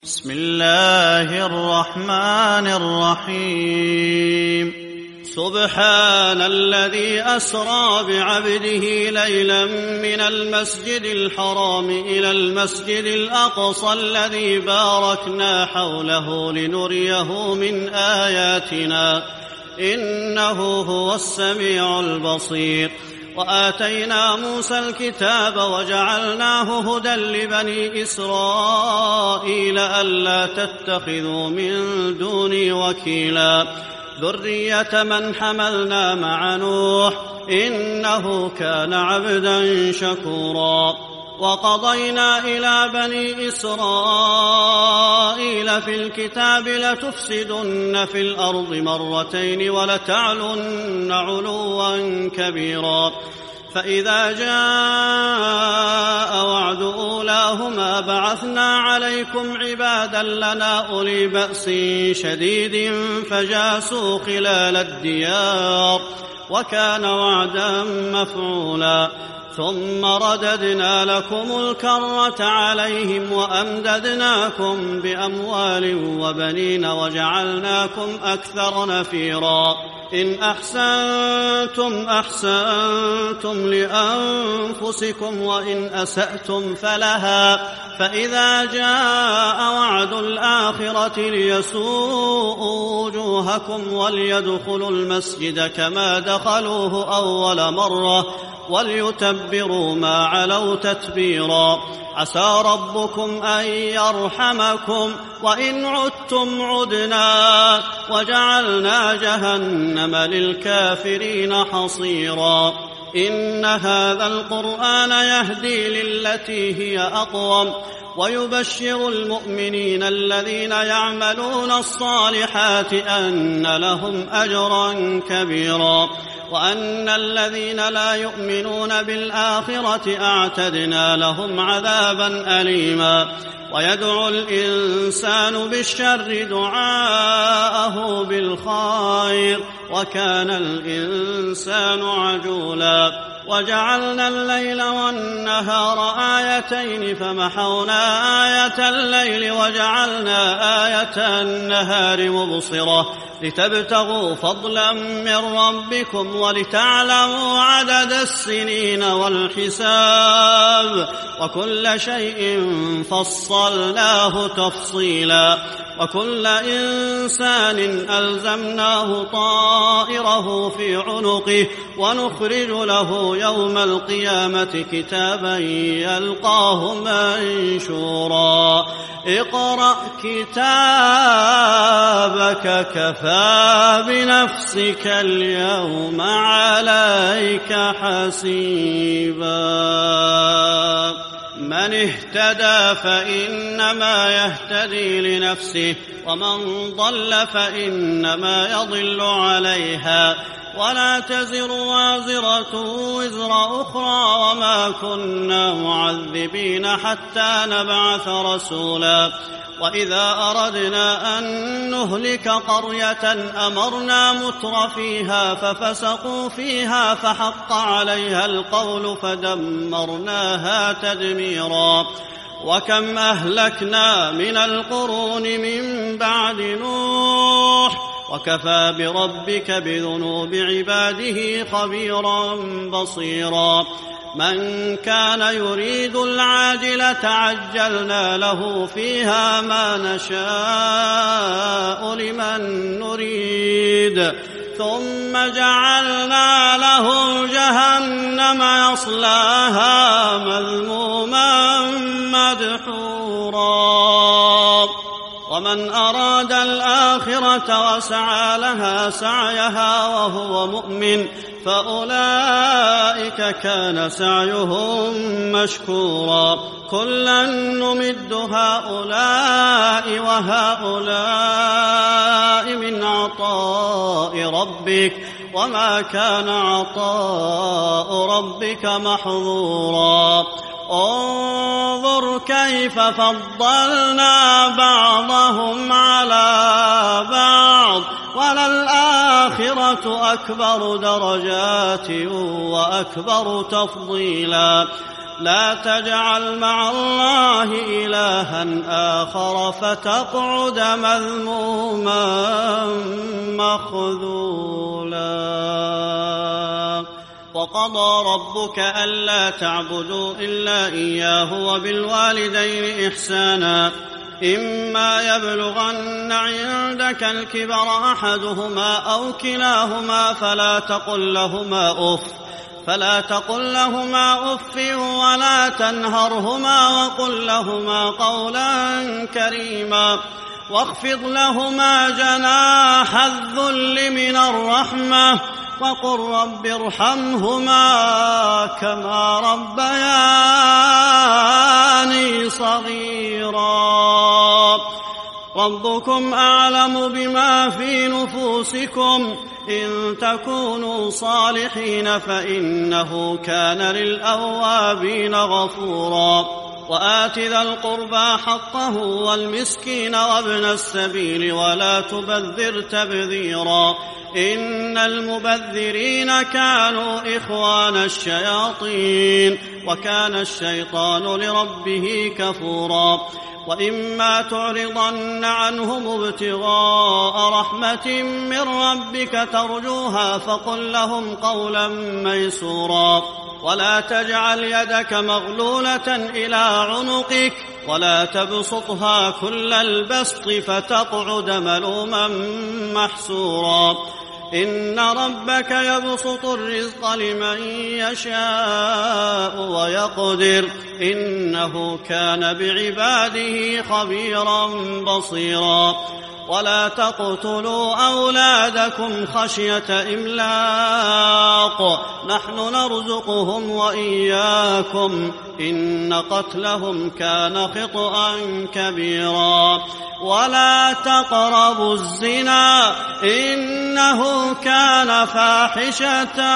بسم الله الرحمن الرحيم. سبحان الذي أسرى بعبده ليلا من المسجد الحرام إلى المسجد الأقصى الذي باركنا حوله لنريه من آياتنا إنه هو السميع البصير. وآتينا موسى الكتاب وجعلناه هدى لبني إسرائيل ألا تتخذوا من دوني وكيلا ذرية من حملنا مع نوح إنه كان عبدا شكورا. وقضينا إلى بني إسرائيل في الكتاب لتفسدن في الأرض مرتين ولتعلن علوا كبيرا. فإذا جاء وعد أولاهما بعثنا عليكم عبادا لنا أولي بأس شديد فجاسوا خلال الديار وكان وعدا مفعولا. ثم رددنا لكم الكرة عليهم وأمددناكم بأموال وبنين وجعلناكم أكثر نفيرا. إن أحسنتم أحسنتم لأنفسكم وإن أسأتم فلها. فإذا جاء وعد الآخرة ليسوءوا وجوهكم وليدخلوا المسجد كما دخلوه أول مرة وليتبروا ما علوا تتبيرا. عسى ربكم أن يرحمكم وإن عدتم عدنا وجعلنا جهنم للكافرين حصيرا. إن هذا القرآن يهدي للتي هي أقوم ويبشر المؤمنين الذين يعملون الصالحات أن لهم أجرا كبيرا وأن الذين لا يؤمنون بالآخرة أعتدنا لهم عذابا أليما. ويدعو الإنسان بالشر دعاءه بالخير وكان الإنسان عجولا. وجعلنا الليل والنهار آيتين فمحونا آية الليل وجعلنا آية النهار مبصرة لتبتغوا فضلا من ربكم ولتعلموا عدد السنين والحساب وكل شيء فصلناه تفصيلا. وكل إنسان ألزمناه طائره في عنقه ونخرج له يوم القيامة كتابا يلقاه منشورا. اقرأ كتابك كفى بنفسك اليوم عليك حسيبا. من اهتدى فإنما يهتدي لنفسه ومن ضل فإنما يضل عليها ولا تزر وازرة وزر أخرى وما كنا معذبين حتى نبعث رسولا. وإذا أردنا أن نهلك قرية أمرنا متر فيها ففسقوا فيها فحق عليها القول فدمرناها تدميرا. وكم أهلكنا من القرون من بعد نوح وكفى بربك بذنوب عباده خبيرا بصيرا. من كان يريد العاجلة عجلنا له فيها ما نشاء لمن نريد ثم جعلنا له جهنم يصلاها مذموما مدحورا. ومن أراد الآخرة وسعى لها سعيها وهو مؤمن فأولئك كان سعيهم مشكورا. كلا نمد هؤلاء وهؤلاء من عطاء ربك وما كان عطاء ربك محظورا. انظر كيف فضلنا بعضهم على بعض وللآخرة أكبر درجات وأكبر تفضيلا. لا تجعل مع الله إلها آخر فتقعد مذموما مخذولا. وقضى ربك ألا تعبدوا إلا إياه وبالوالدين إحسانا إما يبلغن عندك الكبر أحدهما أو كلاهما فلا تقل لهما أف ولا تنهرهما وقل لهما قولا كريما واخفض لهما جناح الذل من الرحمة وقل رب ارحمهما كما ربياني صغيرا. ربكم أعلم بما في نفوسكم إن تكونوا صالحين فإنه كان للأوابين غفورا. وآت ذا القربى حقه والمسكين وابن السبيل ولا تبذر تبذيرا إن المبذرين كانوا إخوان الشياطين وكان الشيطان لربه كفورا. وإما تعرضن عنهم ابتغاء رحمة من ربك ترجوها فقل لهم قولا ميسورا. ولا تجعل يدك مغلولة إلى عنقك ولا تبسطها كل البسط فتقعد ملوما محسورا. إن ربك يبسط الرزق لمن يشاء ويقدر إنه كان بعباده خبيرا بصيرا. ولا تقتلوا أولادكم خشية إملاق نحن نرزقهم وإياكم إن قتلهم كان خطأ كبيرا. ولا تقربوا الزنا إنه كان فاحشة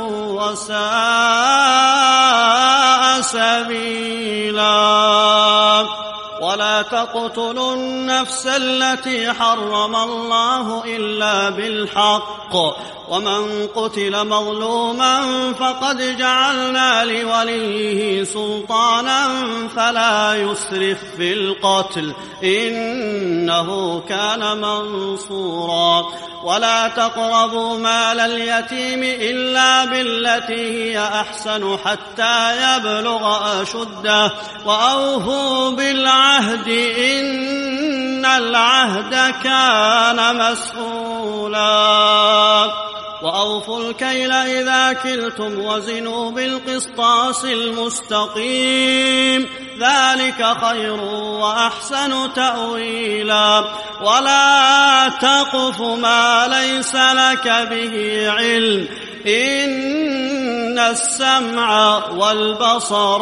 وساء سبيلا. ولا تقتلوا النفس التي حرم الله إلا بالحق ومن قتل مظلوما فقد جعلنا لوليه سلطانا فلا يسرف في القتل إنه كان منصورا. ولا تقربوا مال اليتيم إلا بالتي هي أحسن حتى يبلغ أشده وأوفوا بالعهد إن العهد كان مسؤولا. وأوفوا الكيل إذا كلتم وزنوا بالقسطاس المستقيم ذلك خير وأحسن تأويلا. ولا تقف ما ليس لك به علم إن السمع والبصر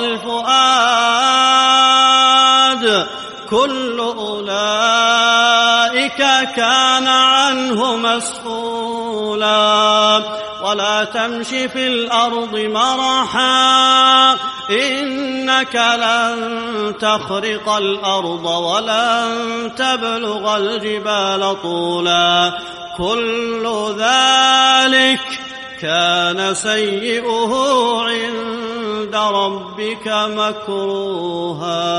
والفؤاد كل أولئك كان عنه مسؤولا. ولا تمش في الأرض مرحا إنك لن تخرق الأرض ولن تبلغ الجبال طولا كل ذلك كان سيئه عند ربك مكروها.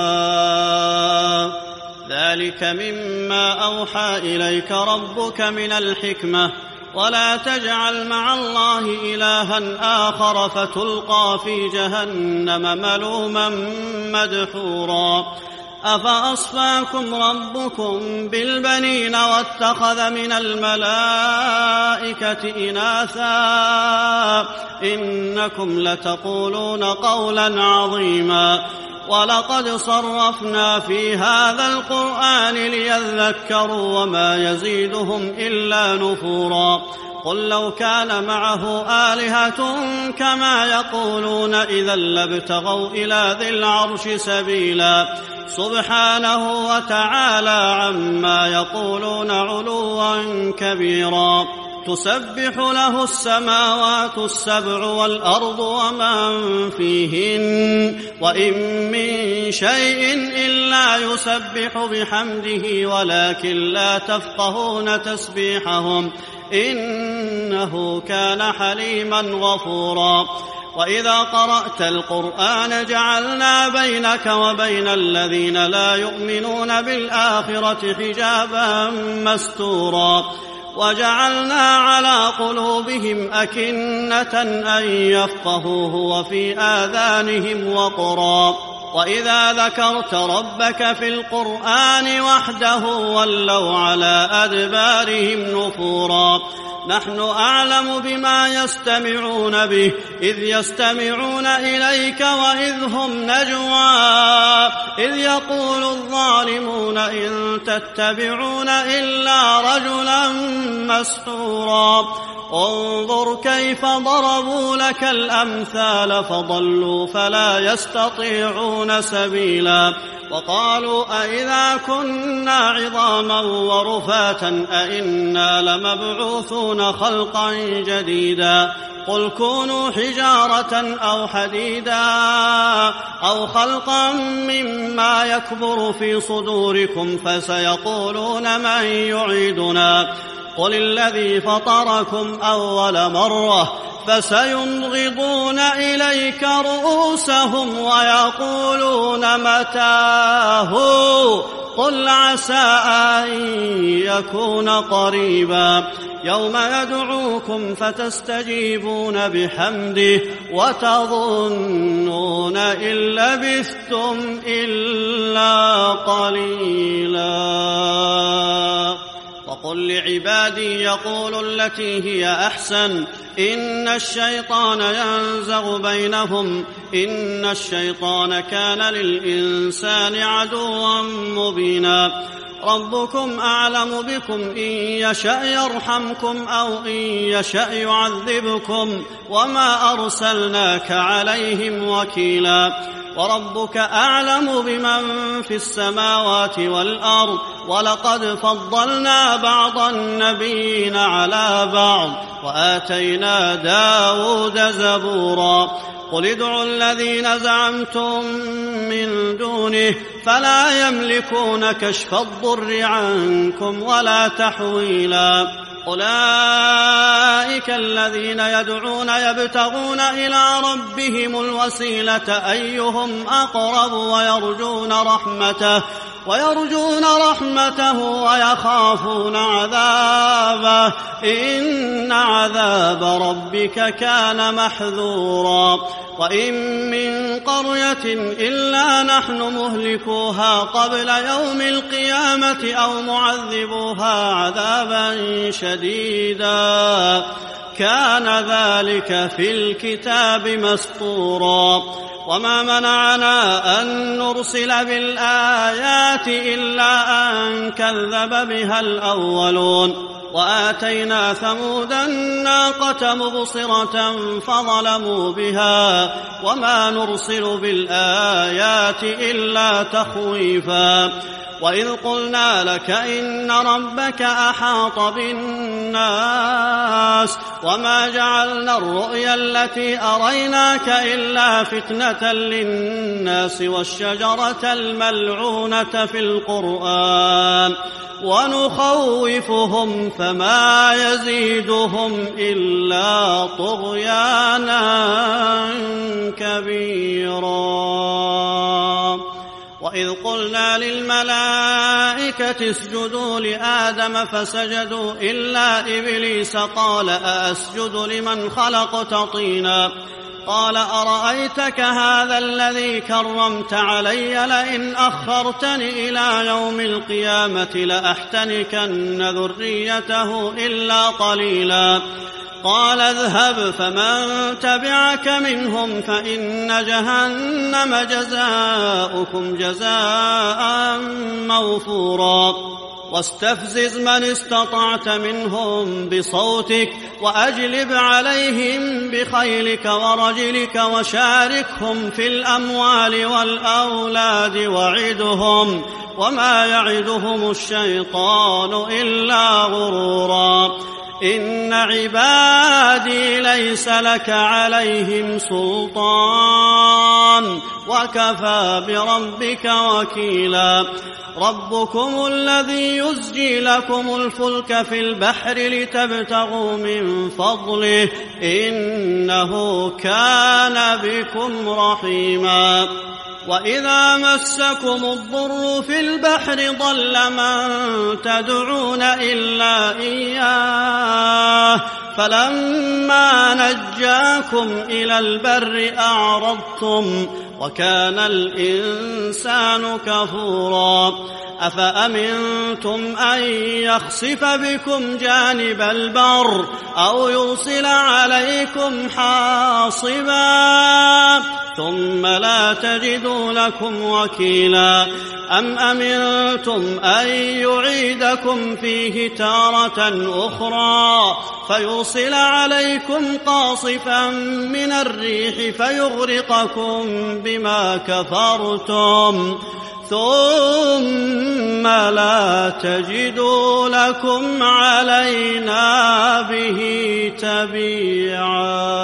ذلك مما أوحى إليك ربك من الحكمة. ولا تجعل مع الله إلها آخر فتلقى في جهنم ملوما مدحورا. أفأصفاكم ربكم بالبنين واتخذ من الملائكة إناثا إنكم لتقولون قولا عظيما. ولقد صرفنا في هذا القرآن ليذكروا وما يزيدهم إلا نفورا. قل لو كان معه آلهة كما يقولون إذا لابتغوا إلى ذي العرش سبيلا سبحانه وتعالى عما يقولون علوا كبيرا. تسبح له السماوات السبع والأرض ومن فيهن وإن من شيء إلا يسبح بحمده ولكن لا تفقهون تسبيحهم إنه كان حليما غفورا. وإذا قرأت القرآن جعلنا بينك وبين الذين لا يؤمنون بالآخرة حجابا مستورا وجعلنا على قلوبهم أكنة أن يفقهوه وفي آذانهم وقرا وإذا ذكرت ربك في القرآن وحده ولوا على أدبارهم نفورا نحن أعلم بما يستمعون به إذ يستمعون إليك وإذ هم نجوى إذ يقول الظالمون إن تتبعون إلا رجلا مسحورا انظر كيف ضربوا لك الأمثال فضلوا فلا يستطيعون سبيلا وقالوا أئذا كنا عظاما ورفاتا أئنا لمبعوثون خلقا جديدا قل كونوا حجارة أو حديدا أو خلقا مما يكبر في صدوركم فسيقولون من يعيدنا قل الذي فطركم أول مرة فسينغضون إليك رؤوسهم ويقولون متاه قل عسى أن يكون قريبا يوم يدعوكم فتستجيبون بحمده وتظنون إن لبثتم إلا قليلا وقل لعبادي يقولوا التي هي أحسن إن الشيطان ينزغ بينهم إن الشيطان كان للإنسان عدوا مبينا ربكم أعلم بكم إن يشأ يرحمكم أو إن يشأ يعذبكم وما أرسلناك عليهم وكيلا وربك أعلم بمن في السماوات والأرض ولقد فضلنا بعض النبيين على بعض وآتينا داود زبورا قل ادعوا الذين زعمتم من دونه فلا يملكون كشف الضر عنكم ولا تحويلا أولئك الذين يدعون يبتغون إلى ربهم الوسيلة أيهم أقرب ويرجون رحمته ويخافون عذابه إن عذاب ربك كان محذورا وإن من قرية إلا نحن مهلكوها قبل يوم القيامة أو معذبوها عذابا شديدا كان ذلك في الكتاب مسطورا وما منعنا أن نرسل بالآيات إلا أن كذب بها الأولون وآتينا ثمود الناقة مبصرة فظلموا بها وما نرسل بالآيات إلا تخويفا وإذ قلنا لك إن ربك أحاط بالناس وما جعلنا الرؤيا التي أريناك إلا فتنة للناس والشجرة الملعونة في القرآن ونخوفهم فما يزيدهم إلا طغيانا كبيرا وإذ قلنا للملائكة اسجدوا لآدم فسجدوا إلا إبليس قال أأسجد لمن خلقت طينا قال أرأيتك هذا الذي كرمت علي لئن أخرتني إلى يوم القيامة لأحتنكن ذريته إلا قليلا قال اذهب فمن تبعك منهم فإن جهنم جزاؤكم جزاء موفورا واستفزز من استطعت منهم بصوتك وأجلب عليهم بخيلك ورجلك وشاركهم في الأموال والأولاد وعدهم وما يعدهم الشيطان إلا غرورا إن عبادي ليس لك عليهم سلطان وكفى بربك وكيلا ربكم الذي يزجي لكم الفلك في البحر لتبتغوا من فضله إنه كان بكم رحيما وإذا مسكم الضر في البحر ضل من تدعون إلا إياه فلما نجاكم إلى البر أعرضتم وكان الإنسان كفورا أفأمنتم أن يخسف بكم جانب البر أو يرسل عليكم حاصبا ثم لا تجدوا لكم وكيلا أم أمنتم أن يعيدكم فيه تارة أخرى فيرسل عليكم قاصفا من الريح فيغرقكم بما كفرتم ثم لا تجدوا لكم علينا به تبيعا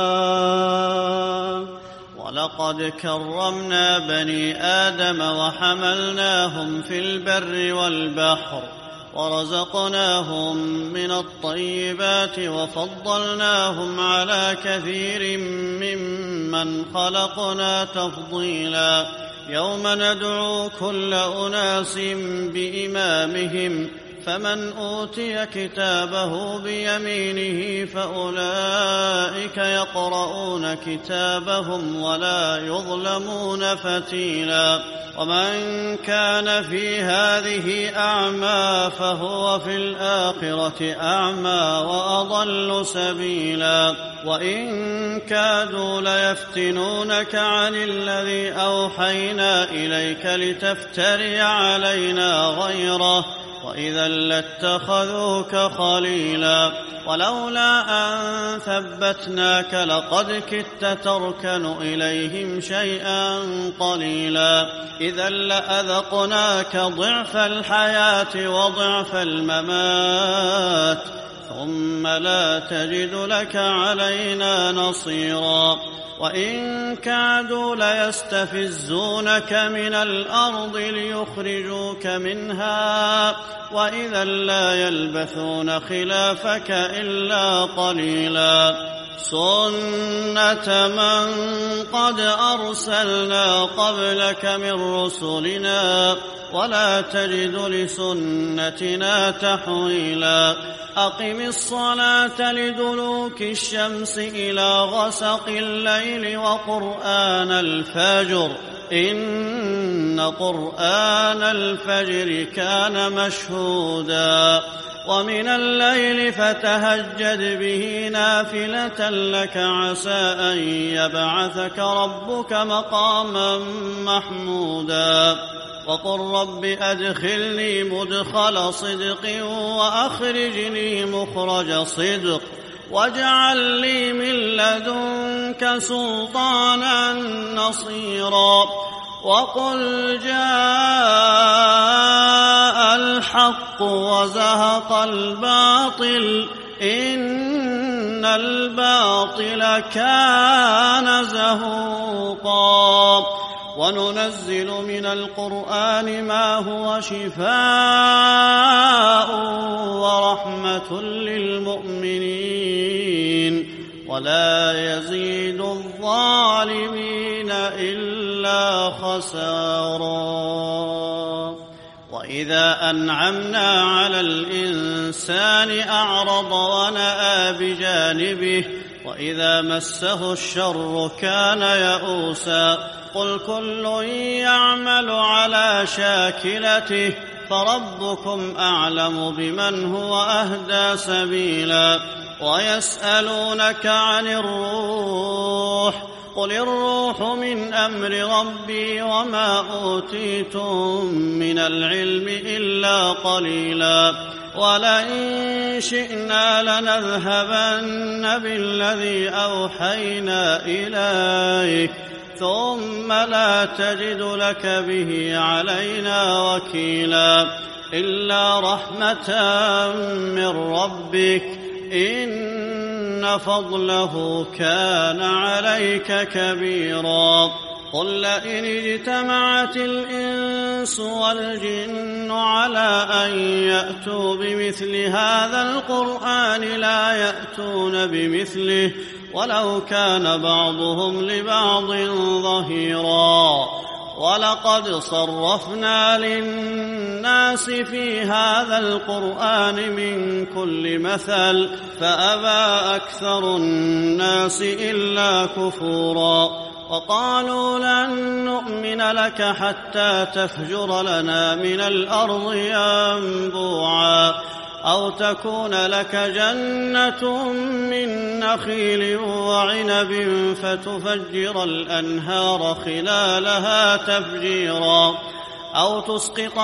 ولقد كرمنا بني آدم وحملناهم في البر والبحر ورزقناهم من الطيبات وفضلناهم على كثير ممن خلقنا تفضيلا يوم ندعو كل أناس بإمامهم فمن أوتي كتابه بيمينه فأولئك يقرؤون كتابهم ولا يظلمون فتيلا ومن كان في هذه أعمى فهو في الآخرة أعمى وأضل سبيلا وإن كادوا ليفتنونك عن الذي أوحينا إليك لتفتري علينا غيره وإذا لاتخذوك خليلا ولولا أن ثبتناك لقد كدت تركن إليهم شيئا قليلا إذا لأذقناك ضعف الحياة وضعف الممات ثم لا تجد لك علينا نصيرا وإن كادوا ليستفزونك من الأرض ليخرجوك منها وإذا لا يلبثون خلافك إلا قليلا سنة من قد أرسلنا قبلك من رسلنا ولا تجد لسنتنا تحويلا أقم الصلاة لدلوك الشمس إلى غسق الليل وقرآن الفجر إن قرآن الفجر كان مشهودا ومن الليل فتهجد به نافلة لك عسى أن يبعثك ربك مقاما محمودا وقل رب أدخلني مدخل صدق وأخرجني مخرج صدق واجعل لي من لدنك سلطانا نصيرا وقل جاء الحق وزهق الباطل إن الباطل كان زهوقا وننزل من القرآن ما هو شفاء ورحمة للمؤمنين ولا يزيد الظالمين إلا خسارا وإذا أنعمنا على الإنسان أعرض ونأى بجانبه وإذا مسه الشر كان يئوسا قل كل يعمل على شاكلته فربكم أعلم بمن هو أهدى سبيلا ويسألونك عن الروح قل الروح من أمر ربي وما أوتيتم من العلم إلا قليلا ولئن شئنا لنذهبن بالذي أوحينا إليك ثم لا تجد لك به علينا وكيلا إلا رحمة من ربك إن فضله كان عليك كبيرا. قل لئن اجتمعت الإنس والجن على أن يأتوا بمثل هذا القرآن لا يأتون بمثله ولو كان بعضهم لبعض ظهيرا. ولقد صرفنا للناس في هذا القرآن من كل مثل فأبى أكثر الناس إلا كفورا. وقالوا لن نؤمن لك حتى تفجر لنا من الأرض ينبوعا أو تكون لك جنة من نخيل وعنب فتفجر الأنهار خلالها تفجيرا أو تسقط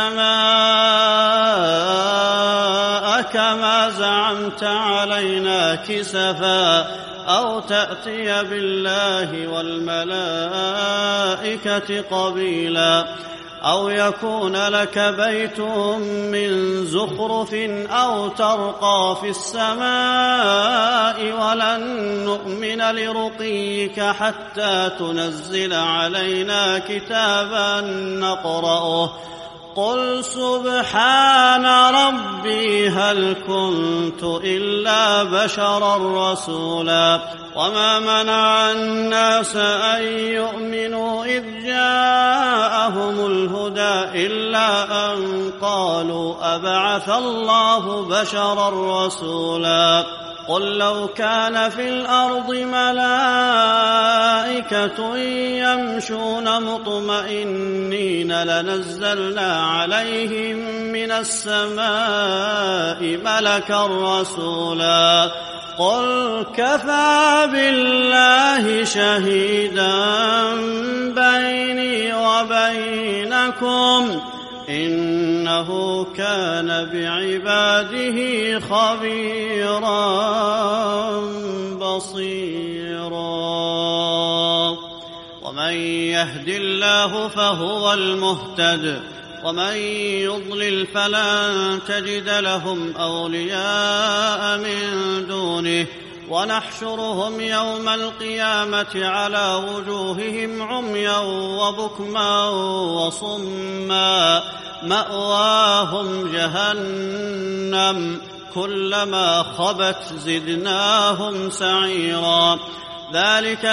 السماء كما زعمت علينا كسفا أو تأتي بالله والملائكة قبيلا أو يكون لك بيت من زخرف أو ترقى في السماء ولن نؤمن لرقيك حتى تنزل علينا كتابا نقرأه. قل سبحان ربي هل كنت إلا بشرا رسولا. وما منع الناس أن يؤمنوا إذ جاءهم الهدى إلا أن قالوا أبعث الله بشرا رسولا. قل لو كان في الأرض ملائكة يمشون مطمئنين لنزلنا عليهم من السماء ملكا رسولا. قل كفى بالله شهيدا بيني وبينكم إنه كان بعباده خبيرا بصيرا. ومن يهد الله فهو المهتد ومن يضلل فلن تجد لهم أولياء من دونه ونحشرهم يوم القيامة على وجوههم عميا وبكما وصما مأواهم جهنم كلما خبت زدناهم سعيرا. ذلك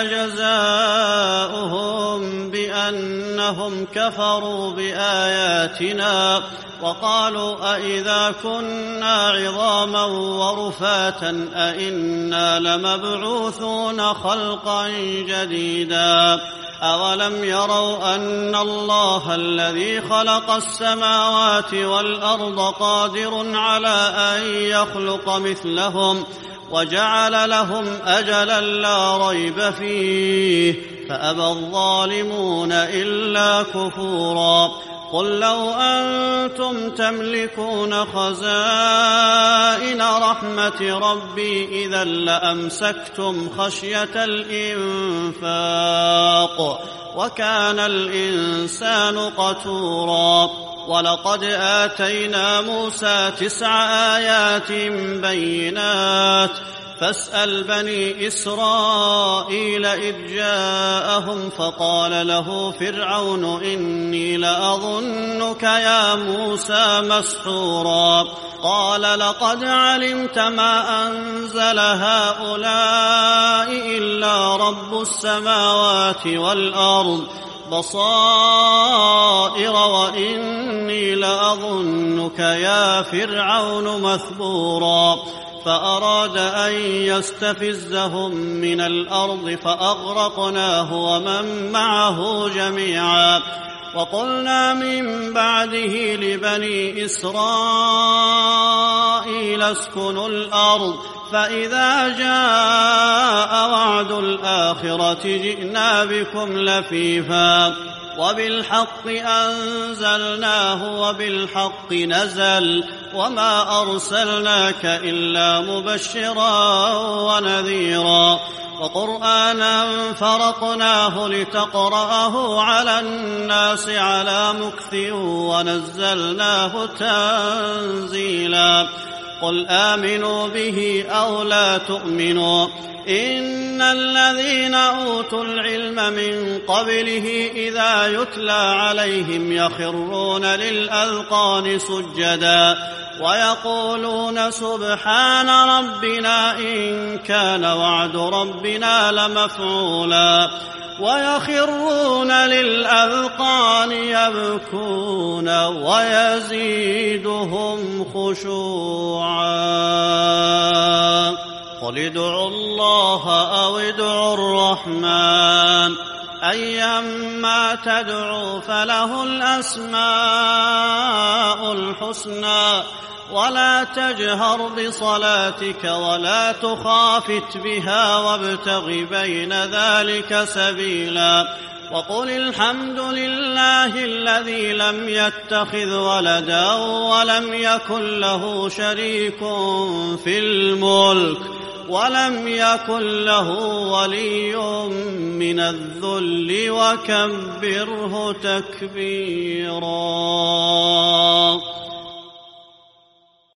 جزاؤهم بأنهم كفروا بآياتنا وقالوا أئذا كنا عظاما ورفاتا أئنا لمبعوثون خلقا جديدا. أولم يروا أن الله الذي خلق السماوات والأرض قادر على أن يخلق مثلهم وجعل لهم أجلا لا ريب فيه فأبى الظالمون إلا كفورا. قل لو أنتم تملكون خزائن رحمة ربي إذا لأمسكتم خشية الإنفاق وكان الإنسان قتورا. ولقد آتينا موسى 9 آيات بينات فاسأل بني إسرائيل إذ جاءهم فقال له فرعون إني لأظنك يا موسى مسحورا. قال لقد علمت ما أنزل هؤلاء إلا رب السماوات والأرض بصائر وإني لأظنك يا فرعون مثبورا. فأراد أن يستفزهم من الأرض فأغرقناه ومن معه جميعا. وقلنا من بعده لبني إسرائيل اسكنوا الأرض فإذا جاء وعد الآخرة جئنا بكم لفيفا وبالحق أنزلناه وبالحق نزل وما أرسلناك إلا مبشرا ونذيرا. وقرآنا فرقناه لتقرأه على الناس على مكث ونزلناه تنزيلا. قل آمنوا به أو لا تؤمنوا إن الذين أوتوا العلم من قبله إذا يتلى عليهم يخرون للأذقان سجدا ويقولون سبحان ربنا إن كان وعد ربنا لمفعولا ويخرون للأذقان يبكون ويزيدهم خشوعا قل ادعوا الله أو ادعوا الرحمن أيما تدعوا فله الأسماء الحسنى ولا تجهر بصلاتك ولا تخافت بها وابتغ بين ذلك سبيلا وقل الحمد لله الذي لم يتخذ ولدا ولم يكن له شريك في الملك ولم يكن له ولي من الذل وكبره تكبيرا.